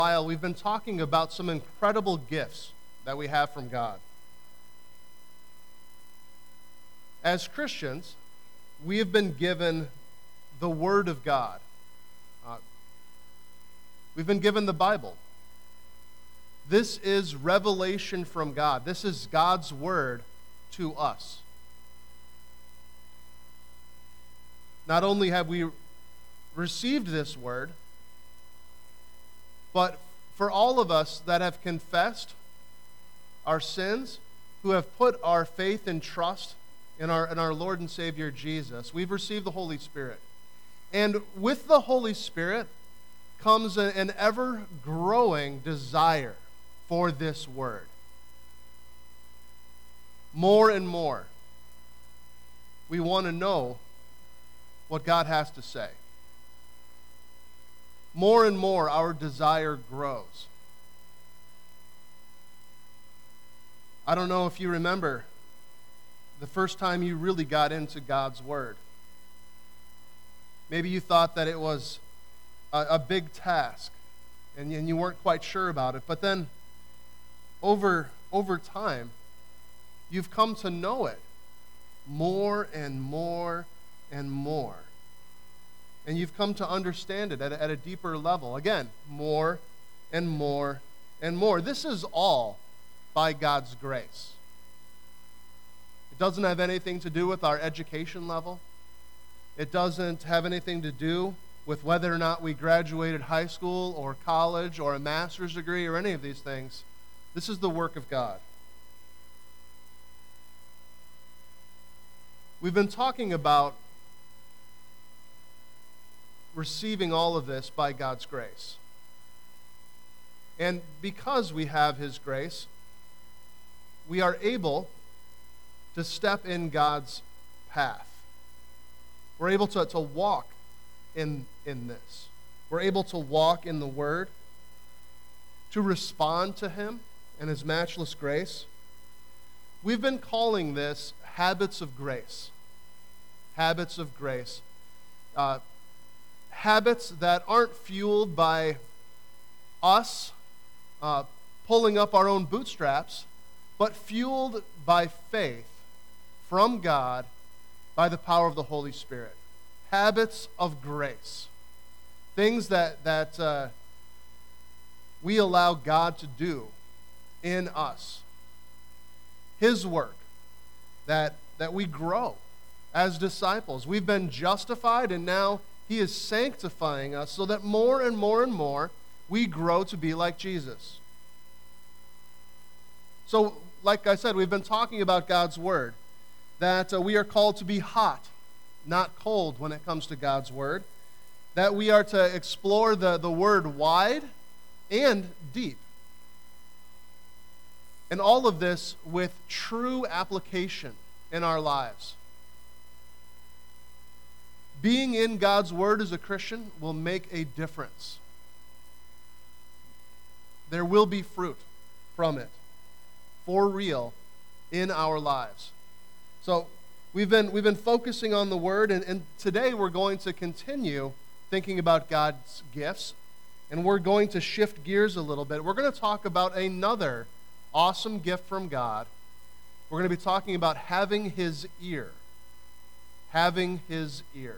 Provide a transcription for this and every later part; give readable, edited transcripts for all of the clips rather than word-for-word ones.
while, we've been talking about some incredible gifts that we have from God. As Christians, we have been given the Word of God. We've been given the Bible. This is revelation from God. This is God's Word to us. Not only have we received this Word, but for all of us that have confessed our sins, who have put our faith and trust in our Lord and Savior Jesus, we've received the Holy Spirit. And with the Holy Spirit comes an ever-growing desire for this Word. More and more, we want to know what God has to say. More and more, our desire grows. I don't know if you remember the first time you really got into God's Word. Maybe you thought that it was a big task, and you weren't quite sure about it. But then, over time, you've come to know it more and more and more. And you've come to understand it at a deeper level. Again, more and more and more. This is all by God's grace. It doesn't have anything to do with our education level. It doesn't have anything to do with whether or not we graduated high school or college or a master's degree or any of these things. This is the work of God. We've been talking about receiving all of this by God's grace. And because we have His grace, we are able to step in God's path. We're able to walk in this. We're able to walk in the Word, to respond to Him and His matchless grace. We've been calling this habits of grace. Habits of grace. Habits that aren't fueled by us pulling up our own bootstraps, but fueled by faith from God by the power of the Holy Spirit. Habits of grace. Things that we allow God to do in us. His work that we grow as disciples. We've been justified, and now He is sanctifying us so that more and more and more we grow to be like Jesus. So, like I said, we've been talking about God's Word, that we are called to be hot, not cold when it comes to God's Word, that we are to explore the Word wide and deep. And all of this with true application in our lives. Being in God's Word as a Christian will make a difference. There will be fruit from it, for real, in our lives. So we've been focusing on the Word, and today we're going to continue thinking about God's gifts, and we're going to shift gears a little bit. We're going to talk about another awesome gift from God. We're going to be talking about having His ear. Having His ear.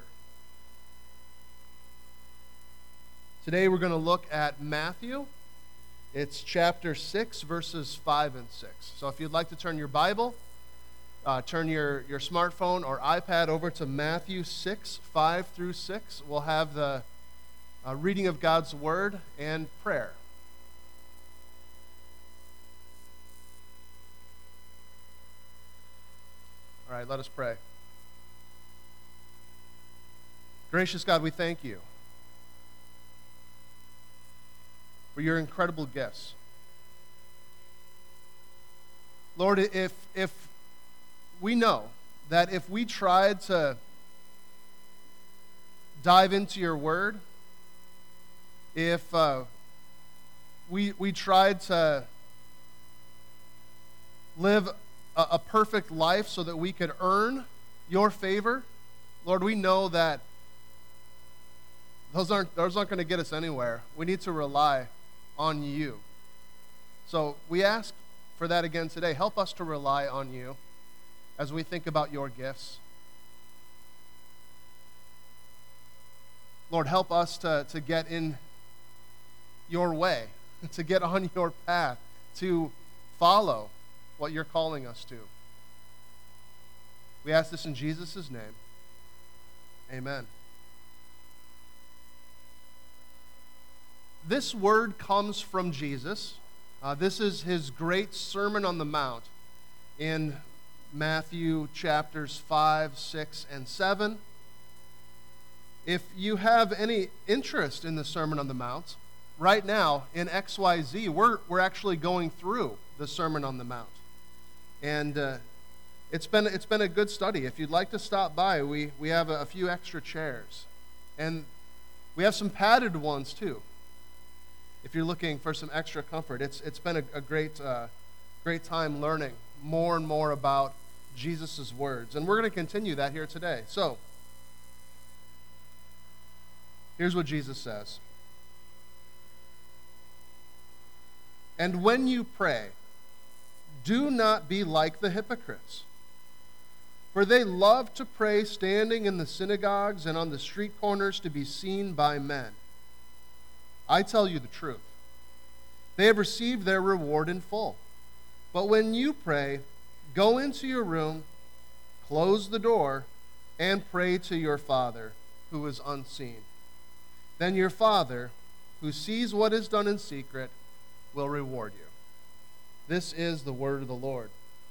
Today we're going to look at Matthew. It's chapter 6, verses 5 and 6. So if you'd like to turn your Bible, turn your smartphone or iPad over to Matthew 6, 5 through 6. We'll have the reading of God's Word and prayer. All right, let us pray. Gracious God, we thank You for Your incredible gifts. Lord, if we know that if we tried to dive into Your Word, if we tried to live a perfect life so that we could earn Your favor, Lord, we know that those aren't going to get us anywhere. We need to rely on you. So we ask for that again today. Help us to rely on you as we think about your gifts. Lord, help us to get in your way, to get on your path, to follow what you're calling us to. We ask this in Jesus' name. Amen. This word comes from Jesus. This is his great Sermon on the Mount in Matthew chapters 5, 6, and 7. If you have any interest in the Sermon on the Mount, right now in XYZ, we're actually going through the Sermon on the Mount. And it's been a good study. If you'd like to stop by, we have a few extra chairs. And we have some padded ones too, if you're looking for some extra comfort. It's been a great time learning more and more about Jesus' words. And we're going to continue that here today. So, here's what Jesus says. And when you pray, do not be like the hypocrites, for they love to pray standing in the synagogues and on the street corners to be seen by men. I tell you the truth. They have received their reward in full. But when you pray, go into your room, close the door, and pray to your Father who is unseen. Then your Father, who sees what is done in secret, will reward you. This is the word of the Lord.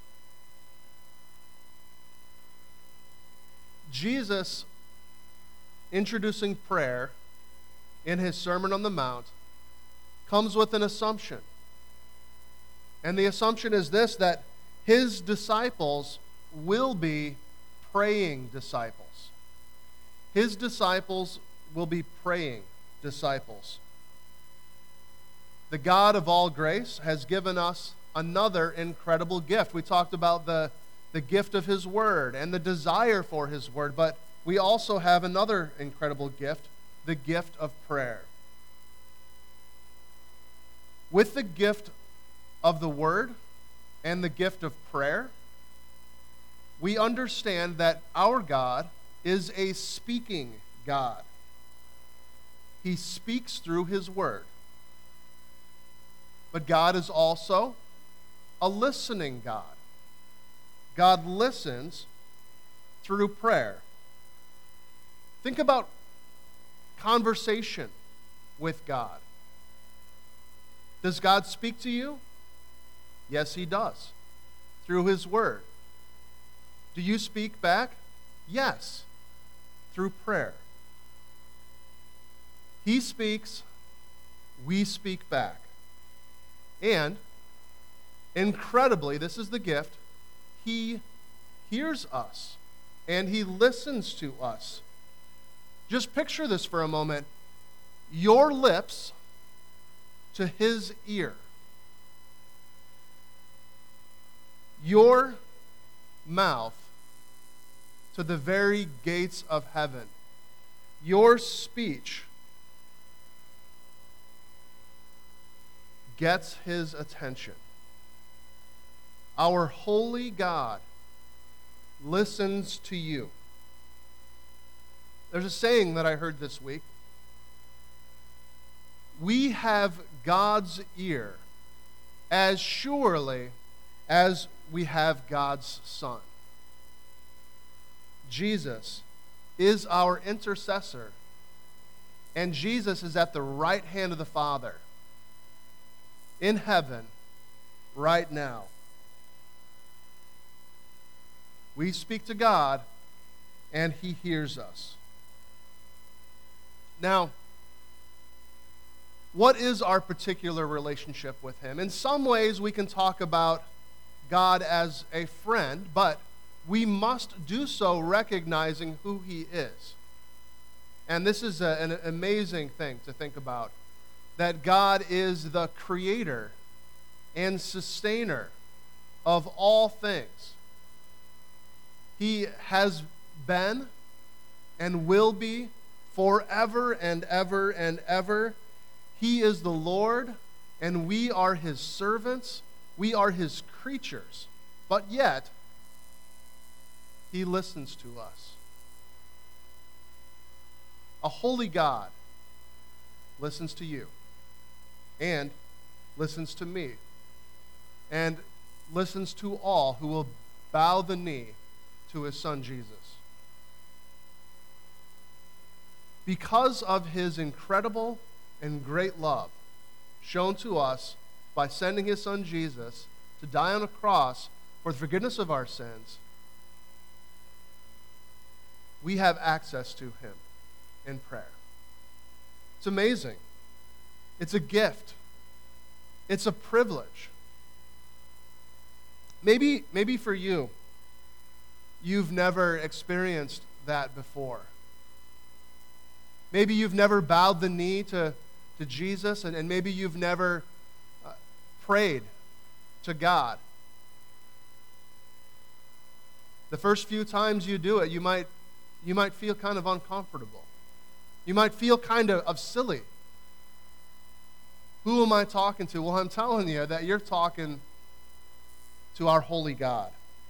Jesus, introducing prayer in his Sermon on the Mount, comes with an assumption. And the assumption is this, that his disciples will be praying disciples. His disciples will be praying disciples. The God of all grace has given us another incredible gift. We talked about the gift of his word and the desire for his word, but we also have another incredible gift, the gift of prayer. With the gift of the word and the gift of prayer, we understand that our God is a speaking God. He speaks through his word. But God is also a listening God. God listens through prayer. Think about conversation with God. Does God speak to you? Yes, he does, through his word. Do you speak back? Yes, through prayer. He speaks, we speak back. And, incredibly, this is the gift, he hears us and he listens to us. Just picture this for a moment. Your lips to his ear. Your mouth to the very gates of heaven. Your speech gets his attention. Our holy God listens to you. There's a saying that I heard this week. We have God's ear as surely as we have God's Son. Jesus is our intercessor, and Jesus is at the right hand of the Father in heaven right now. We speak to God, and he hears us. Now, what is our particular relationship with him? In some ways, we can talk about God as a friend, but we must do so recognizing who he is. And this is an amazing thing to think about, that God is the creator and sustainer of all things. He has been and will be forever and ever and ever. He is the Lord and we are his servants, we are his creatures, but yet he listens to us. A holy God listens to you and listens to me and listens to all who will bow the knee to his Son Jesus. Because of his incredible and great love shown to us by sending his Son Jesus to die on a cross for the forgiveness of our sins, we have access to him in prayer. It's amazing. It's a gift. It's a privilege. Maybe for you, you've never experienced that before. Maybe you've never bowed the knee to Jesus, and maybe you've never prayed to God. The first few times you do it, you might feel kind of uncomfortable. You might feel kind of silly. Who am I talking to? Well, I'm telling you that you're talking to our holy God.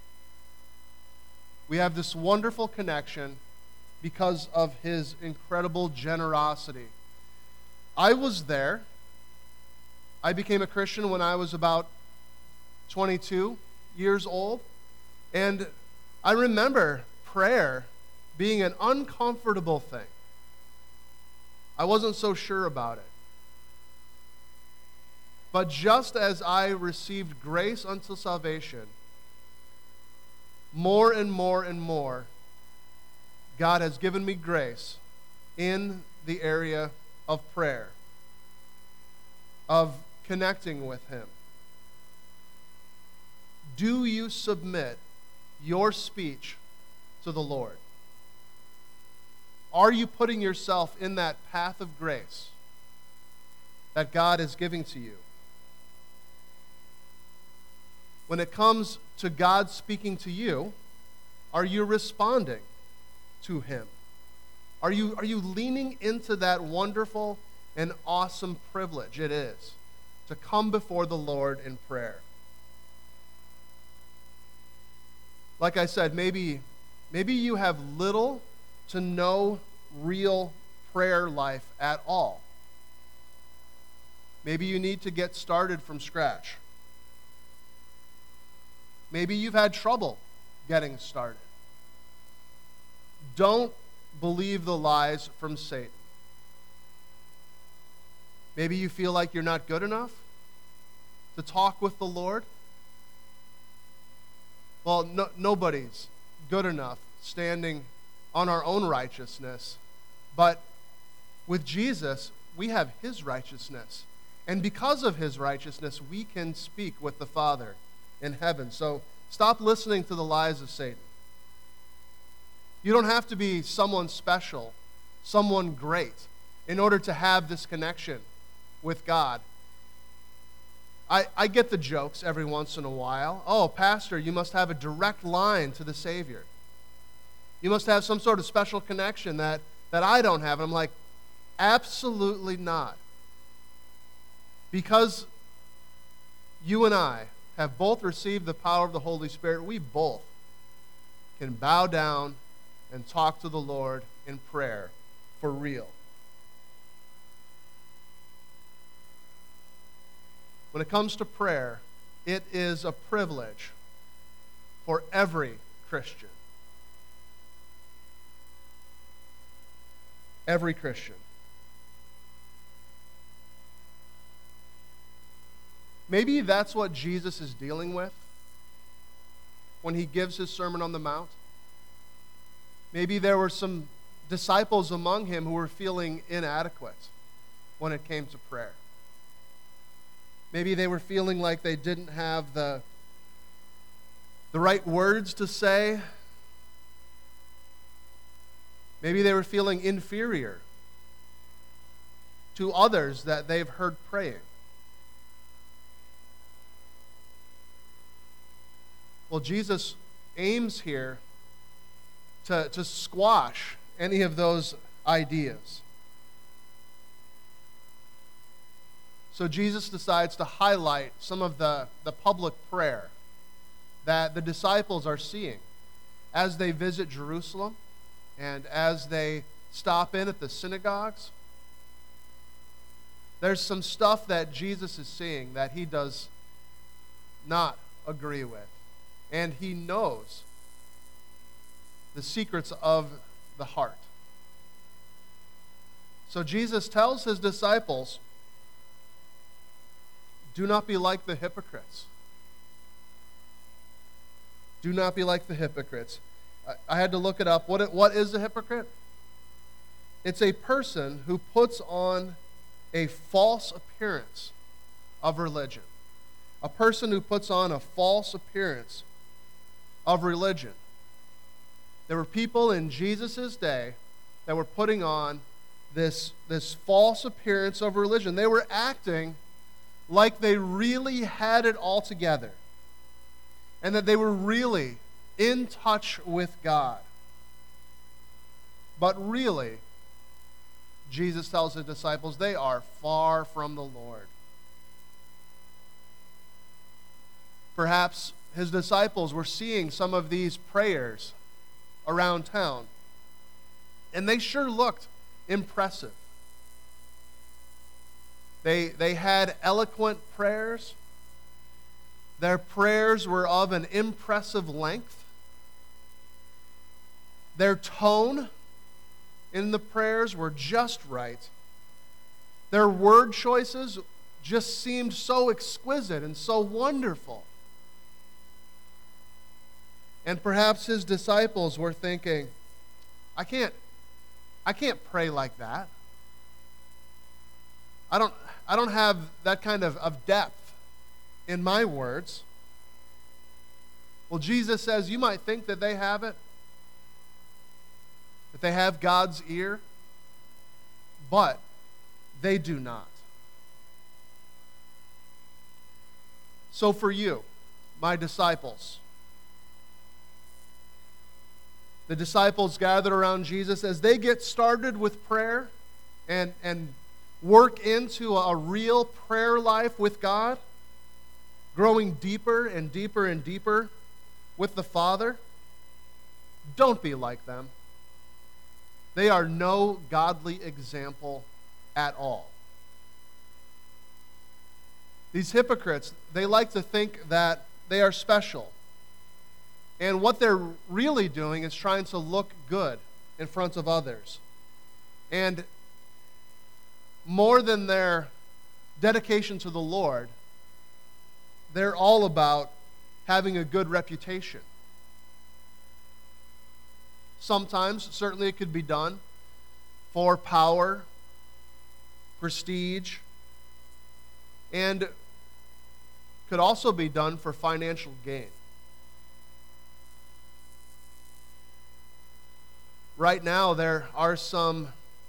We have this wonderful connection because of his incredible generosity. I was there. I became a Christian when I was about 22 years old, and I remember prayer being an uncomfortable thing. I wasn't so sure about it. But just as I received grace unto salvation, more and more and more, God has given me grace in the area of prayer, of connecting with him. Do you submit your speech to the Lord? Are you putting yourself in that path of grace that God is giving to you? When it comes to God speaking to you, are you responding to him? Are you leaning into that wonderful and awesome privilege it is to come before the Lord in prayer? Like I said, maybe you have little to no real prayer life at all. Maybe you need to get started from scratch. Maybe you've had trouble getting started. Don't believe the lies from Satan. Maybe you feel like you're not good enough to talk with the Lord. Well, nobody's good enough standing on our own righteousness, but with Jesus, we have his righteousness. And because of his righteousness, we can speak with the Father in heaven. So stop listening to the lies of Satan. You don't have to be someone special, someone great, in order to have this connection with God. I get the jokes every once in a while. Oh, Pastor, you must have a direct line to the Savior. You must have some sort of special connection that I don't have. And I'm like, absolutely not. Because you and I have both received the power of the Holy Spirit, we both can bow down and talk to the Lord in prayer for real. When it comes to prayer, it is a privilege for every Christian. Every Christian. Maybe that's what Jesus is dealing with when he gives his Sermon on the Mount. Maybe there were some disciples among him who were feeling inadequate when it came to prayer. Maybe they were feeling like they didn't have the right words to say. Maybe they were feeling inferior to others that they've heard praying. Well, Jesus aims here to squash any of those ideas. So Jesus decides to highlight some of the public prayer that the disciples are seeing as they visit Jerusalem and as they stop in at the synagogues. There's some stuff that Jesus is seeing that he does not agree with. And he knows the secrets of the heart. So Jesus tells his disciples, do not be like the hypocrites. Do not be like the hypocrites. I had to look it up. What is a hypocrite? It's a person who puts on a false appearance of religion. A person who puts on a false appearance of religion. There were people in Jesus' day that were putting on this false appearance of religion. They were acting like they really had it all together and that they were really in touch with God. But really, Jesus tells his disciples, they are far from the Lord. Perhaps his disciples were seeing some of these prayers around town, and they sure looked impressive. They had eloquent prayers. Their prayers were of an impressive length. Their tone in the prayers were just right. Their word choices just seemed so exquisite and so wonderful. And perhaps his disciples were thinking, I can't pray like that. I don't have that kind of depth in my words. Well, Jesus says you might think that they have it, that they have God's ear, but they do not. So for you, my disciples, the disciples gathered around Jesus as they get started with prayer and work into a real prayer life with God, growing deeper and deeper and deeper with the Father. Don't be like them. They are no godly example at all. These hypocrites, they like to think that they are special. And what they're really doing is trying to look good in front of others. And more than their dedication to the Lord, they're all about having a good reputation. Sometimes, certainly it could be done for power, prestige, and could also be done for financial gain. Right now, there are some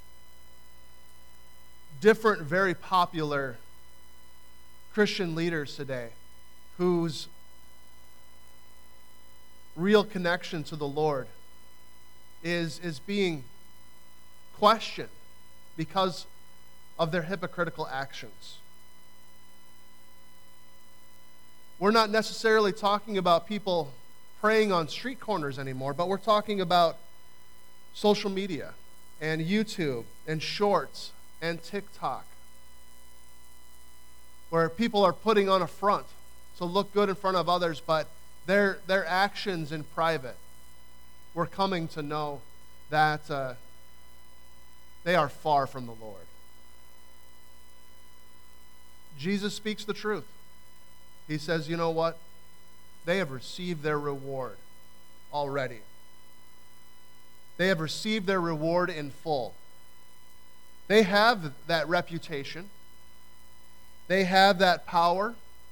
different, very popular Christian leaders today whose real connection to the Lord is being questioned because of their hypocritical actions. We're not necessarily talking about people praying on street corners anymore, but we're talking about social media and YouTube and Shorts and TikTok, where people are putting on a front to look good in front of others, but their actions in private, we're coming to know that they are far from the Lord. Jesus speaks the truth. He says, you know what? They have received their reward already. They have received their reward in full. They have that reputation. They have that power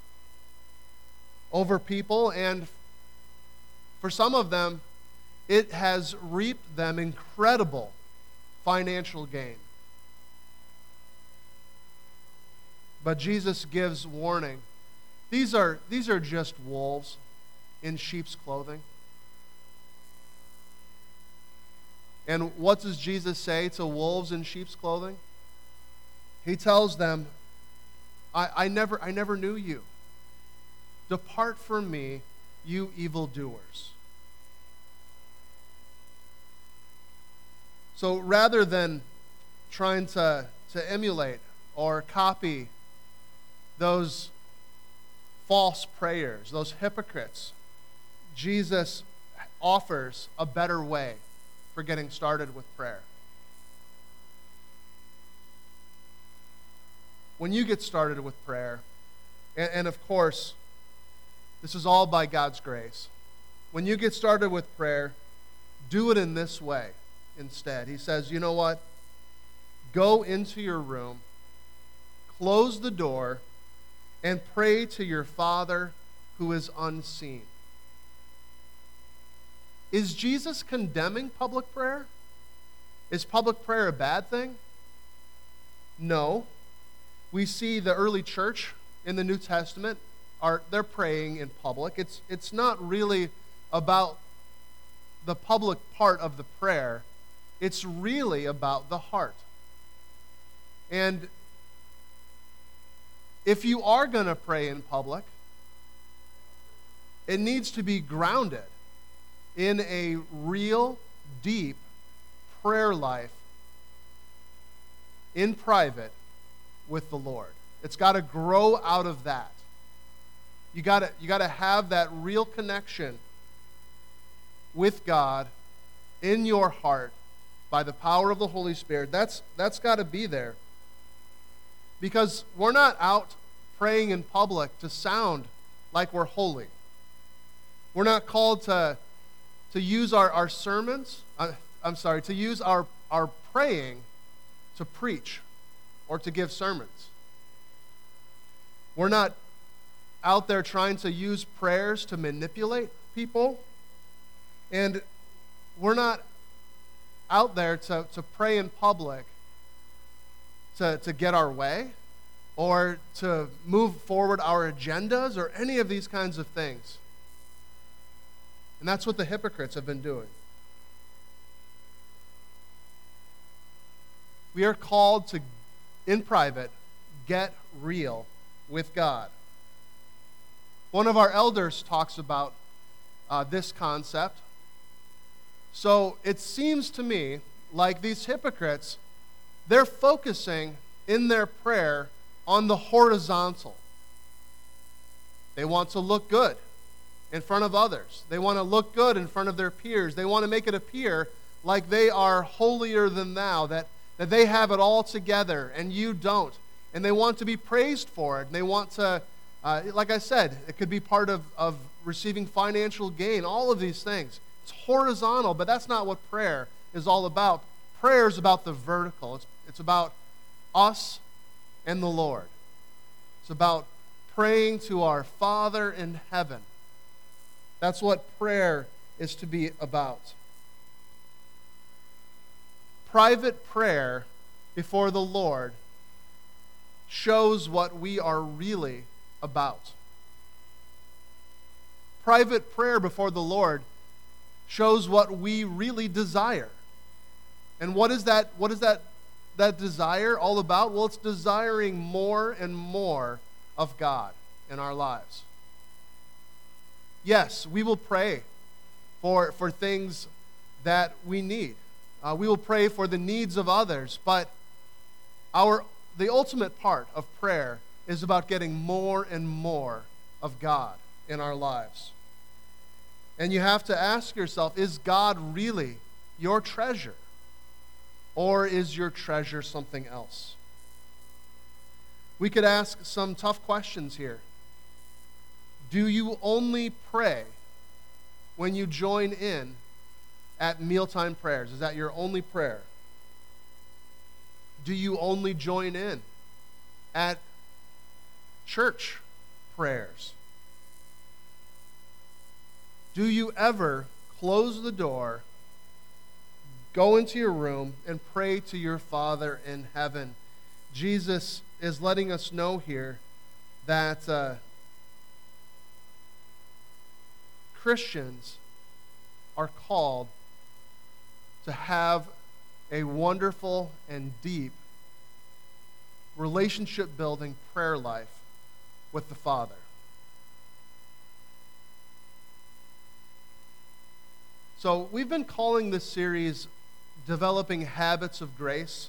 over people, and for some of them, it has reaped them incredible financial gain. But Jesus gives warning. These are just wolves in sheep's clothing. And what does Jesus say to wolves in sheep's clothing? He tells them, I never knew you. Depart from me, you evildoers. So rather than trying to emulate or copy those false prayers, those hypocrites, Jesus offers a better way for getting started with prayer. When you get started with prayer, and of course, this is all by God's grace. When you get started with prayer, do it in this way instead. He says, you know what? Go into your room, close the door, and pray to your Father who is unseen. Is Jesus condemning public prayer? Is public prayer a bad thing? No. We see the early church in the New Testament, they're praying in public. It's not really about the public part of the prayer. It's really about the heart. And if you are going to pray in public, it needs to be grounded in a real, deep prayer life in private with the Lord. It's got to grow out of that. You got to have that real connection with God in your heart by the power of the Holy Spirit. That's got to be there. Because we're not out praying in public to sound like we're holy. We're not called to use our sermons, to use our praying to preach or to give sermons. We're not out there trying to use prayers to manipulate people. And we're not out there to pray in public to get our way or to move forward our agendas or any of these kinds of things. And that's what the hypocrites have been doing. We are called to, in private, get real with God. One of our elders talks about this concept. So it seems to me like these hypocrites, they're focusing in their prayer on the horizontal. They want to look good in front of others. They want to look good in front of their peers. They want to make it appear like they are holier than thou, that they have it all together and you don't. And they want to be praised for it. And they want to, like I said, it could be part of receiving financial gain, all of these things. It's horizontal, but that's not what prayer is all about. Prayer is about the vertical. It's about us and the Lord. It's about praying to our Father in heaven. That's what prayer is to be about. Private prayer before the Lord shows what we are really about. Private prayer before the Lord shows what we really desire. And what is that desire all about? Well, it's desiring more and more of God in our lives. Yes, we will pray for things that we need. We will pray for the needs of others, but the ultimate part of prayer is about getting more and more of God in our lives. And you have to ask yourself, is God really your treasure? Or is your treasure something else? We could ask some tough questions here. Do you only pray when you join in at mealtime prayers? Is that your only prayer? Do you only join in at church prayers? Do you ever close the door, go into your room, and pray to your Father in heaven? Jesus is letting us know here that Christians are called to have a wonderful and deep relationship building prayer life with the Father. So we've been calling this series Developing Habits of Grace.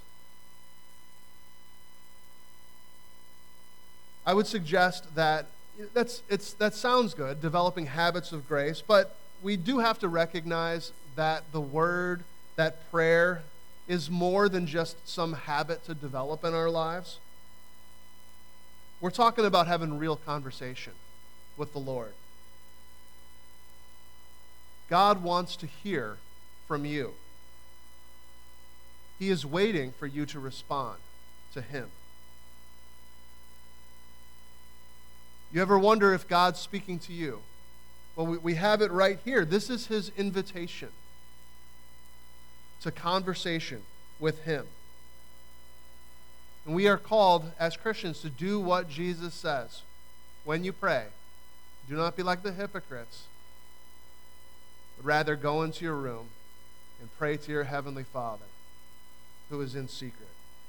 I would suggest that that sounds good, developing habits of grace, but we do have to recognize that the word, that prayer, is more than just some habit to develop in our lives. We're talking about having real conversation with the Lord. God wants to hear from you. He is waiting for you to respond to Him. You ever wonder if God's speaking to you? Well, we have it right here. This is His invitation to conversation with Him. And we are called as Christians to do what Jesus says. When you pray, do not be like the hypocrites, but rather go into your room and pray to your heavenly Father who is in secret.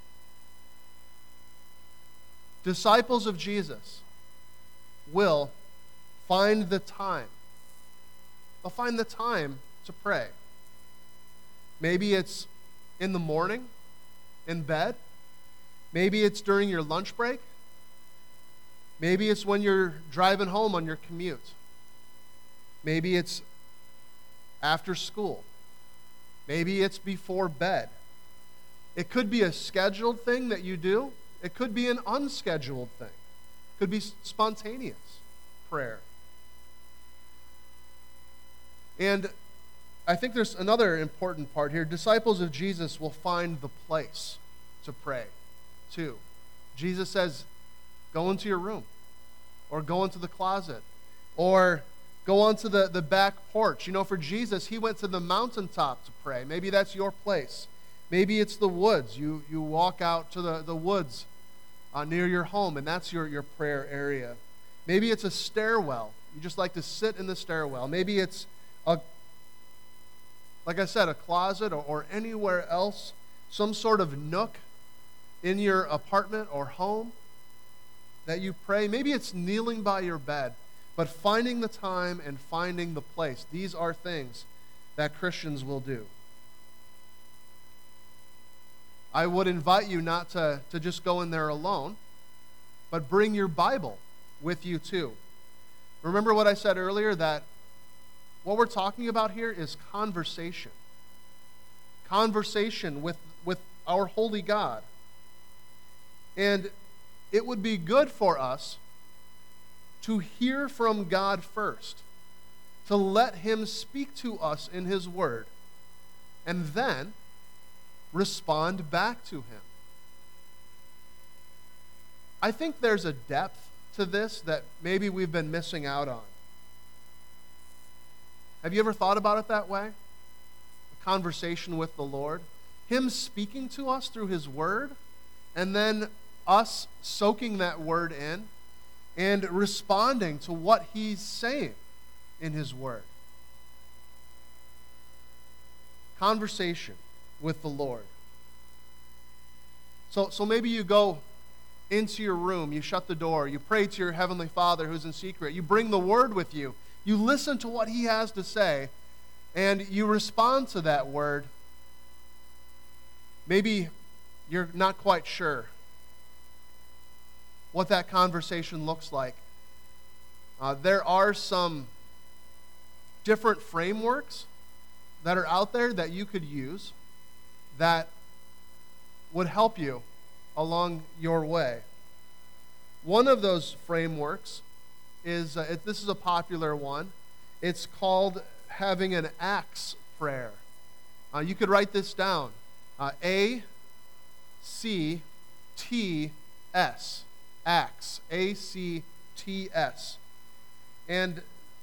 Disciples of Jesus will find the time. They'll find the time to pray. Maybe it's in the morning, in bed. Maybe it's during your lunch break. Maybe it's when you're driving home on your commute. Maybe it's after school. Maybe it's before bed. It could be a scheduled thing that you do. It could be an unscheduled thing. It could be spontaneous prayer. And I think there's another important part here. Disciples of Jesus will find the place to pray, too. Jesus says, go into your room, or go into the closet, or go onto the back porch. You know, for Jesus, He went to the mountaintop to pray. Maybe that's your place. Maybe it's the woods. You walk out to the woods near your home, and that's your prayer area. Maybe it's a stairwell. You just like to sit in the stairwell. Maybe it's, like I said, a closet or anywhere else, some sort of nook in your apartment or home that you pray. Maybe it's kneeling by your bed, but finding the time and finding the place. These are things that Christians will do. I would invite you not to just go in there alone, but bring your Bible with you too. Remember what I said earlier, that what we're talking about here is conversation. Conversation with our holy God. And it would be good for us to hear from God first, to let Him speak to us in His Word, and then respond back to Him. I think there's a depth to this that maybe we've been missing out on. Have you ever thought about it that way? A conversation with the Lord, Him speaking to us through His Word, and then us soaking that Word in and responding to what He's saying in His Word. Conversation with the Lord. So maybe you go into your room, you shut the door, you pray to your heavenly Father who's in secret, you bring the Word with you, you listen to what He has to say, and you respond to that Word. Maybe you're not quite sure what that conversation looks like. There are some different frameworks that are out there that you could use that would help you along your way. One of those frameworks is, this is a popular one, it's called having an ACTS prayer. You could write this down. A-C-T-S. ACTS. A-C-T-S. And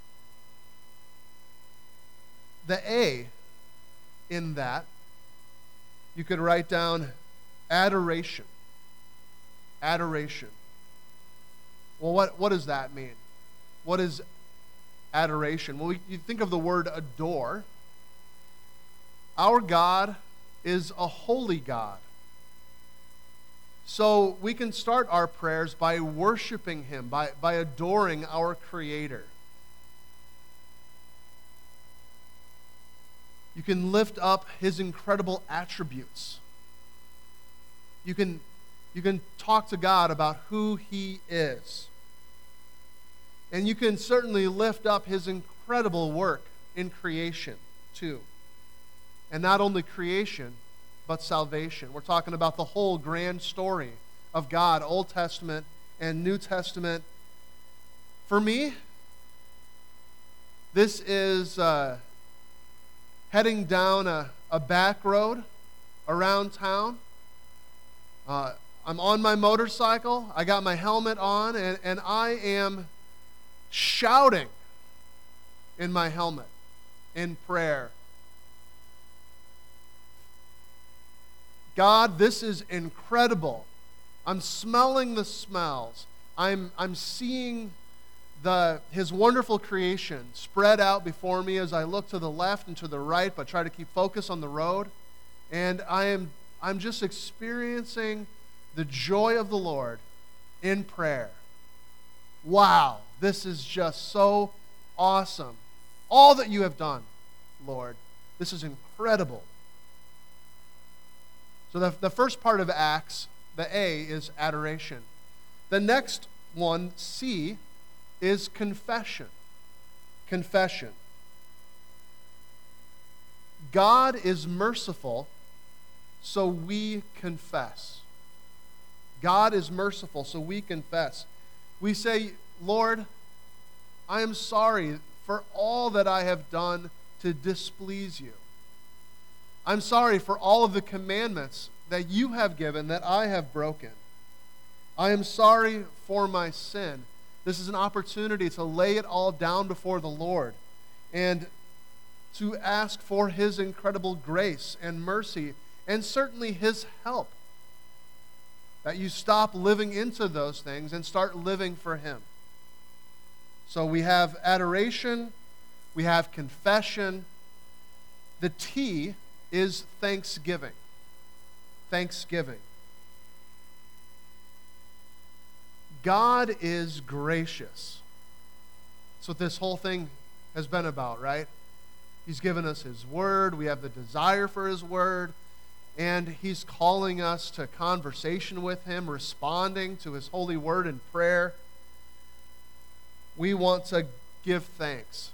the A in that, you could write down adoration. Adoration. Well, what does that mean? What is adoration? Well, you think of the word adore. Our God is a holy God. So we can start our prayers by worshiping him, by adoring our Creator. You can lift up his incredible attributes. You can talk to God about who he is. And you can certainly lift up his incredible work in creation, too. And not only creation, but salvation. We're talking about the whole grand story of God, Old Testament and New Testament. For me, this is heading down a back road around town. I'm on my motorcycle. I got my helmet on, and I am shouting in my helmet in prayer. God, this is incredible. I'm smelling the smells. I'm seeing his wonderful creation spread out before me as I look to the left and to the right, but try to keep focus on the road. And I'm just experiencing the joy of the Lord in prayer. Wow, this is just so awesome. All that you have done, Lord, this is incredible. So the first part of Acts, the A, is adoration. The next one, C, is confession. Confession. God is merciful, so we confess. God is merciful, so we confess. We say, Lord, I am sorry for all that I have done to displease you. I'm sorry for all of the commandments that you have given that I have broken. I am sorry for my sin. This is an opportunity to lay it all down before the Lord and to ask for his incredible grace and mercy and certainly his help. That you stop living into those things and start living for him. So we have adoration, we have confession. The T is thanksgiving. Thanksgiving. God is gracious. That's what this whole thing has been about, right? He's given us his word. We have the desire for his word. And he's calling us to conversation with him, responding to his holy word in prayer. We want to give thanks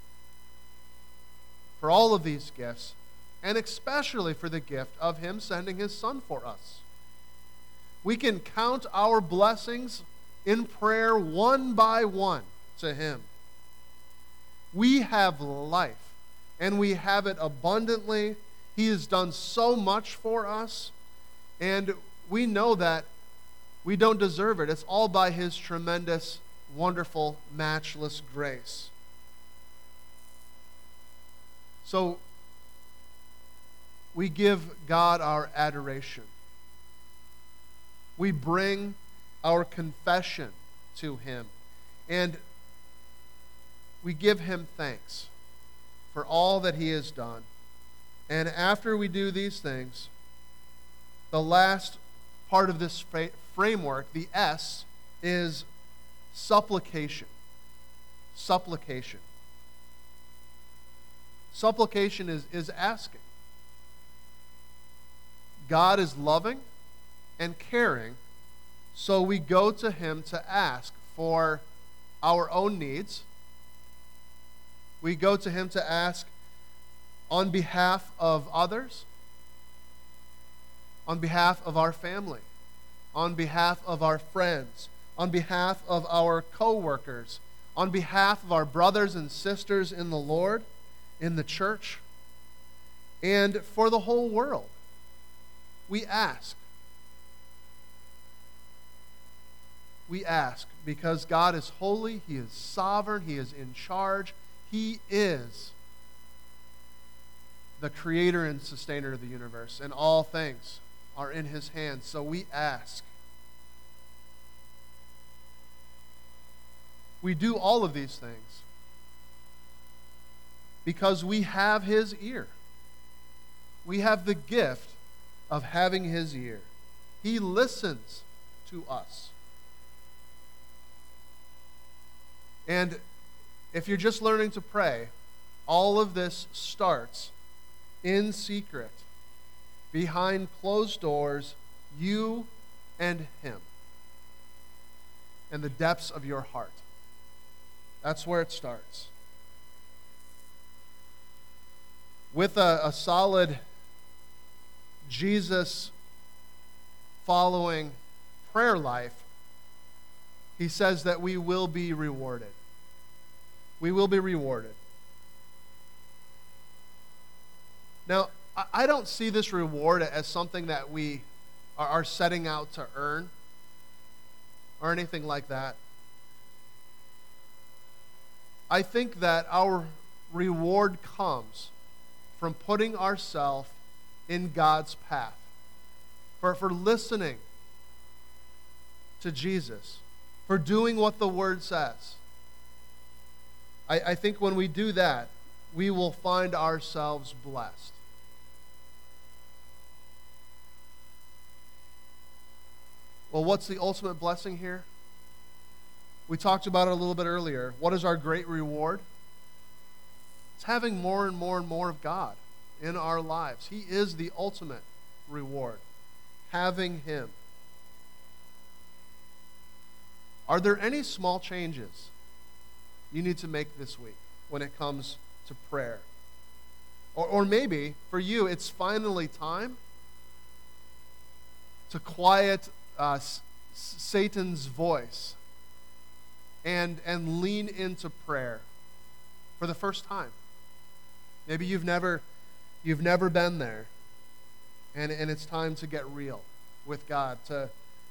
for all of these gifts, and especially for the gift of him sending his son for us. We can count our blessings in prayer one by one to him. We have life, and we have it abundantly. He has done so much for us, and we know that we don't deserve it. It's all by his tremendous, wonderful, matchless grace. So, we give God our adoration. We bring our confession to him, and we give him thanks for all that he has done. And after we do these things, the last part of this framework, the S, is supplication. Supplication. Supplication is asking. God is loving and caring, so we go to him to ask for our own needs. We go to him to ask on behalf of others, on behalf of our family, on behalf of our friends, on behalf of our co-workers, on behalf of our brothers and sisters in the Lord, in the church, and for the whole world. We ask. We ask because God is holy, he is sovereign, he is in charge, he is the creator and sustainer of the universe, and all things are in his hands. So we ask. We do all of these things because we have his ear. We have the gift of having his ear. He listens to us. And if you're just learning to pray, all of this starts in secret, behind closed doors, you and Him, and the depths of your heart. That's where it starts. With a solid Jesus-following prayer life, He says that we will be rewarded. We will be rewarded. Now, I don't see this reward as something that we are setting out to earn or anything like that. I think that our reward comes from putting ourselves in God's path, for listening to Jesus, for doing what the Word says. I think when we do that, we will find ourselves blessed. Well, what's the ultimate blessing here? We talked about it a little bit earlier. What is our great reward? It's having more and more and more of God in our lives. He is the ultimate reward. Having Him. Are there any small changes you need to make this week when it comes to prayer? Or maybe, for you, it's finally time to quiet Satan's voice and lean into prayer for the first time. Maybe you've never been there, and it's time to get real with God, to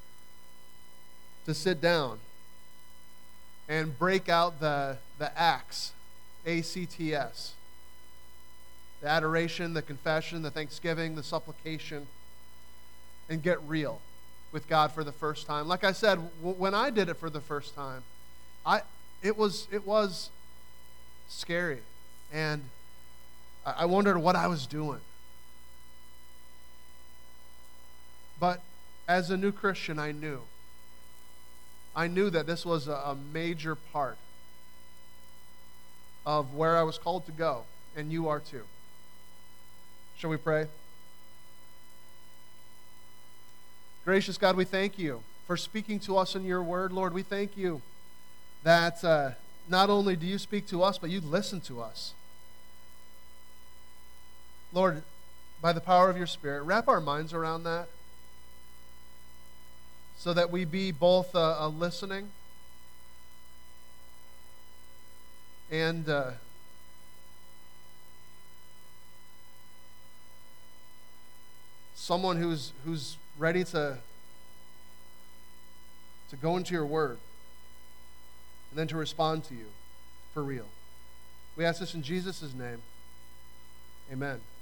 sit down and break out the acts, ACTS, the adoration, the confession, the thanksgiving, the supplication, and get real with God for the first time. Like I said, when I did it for the first time, it was scary, and I wondered what I was doing. But as a new Christian, I knew that this was a major part of where I was called to go, and you are too. Shall we pray? Gracious God, we thank you for speaking to us in your word. Lord, we thank you that not only do you speak to us, but you listen to us. Lord, by the power of your Spirit, wrap our minds around that so that we be both a listening and someone who's ready to go into your word and then to respond to you for real. We ask this in Jesus' name. Amen.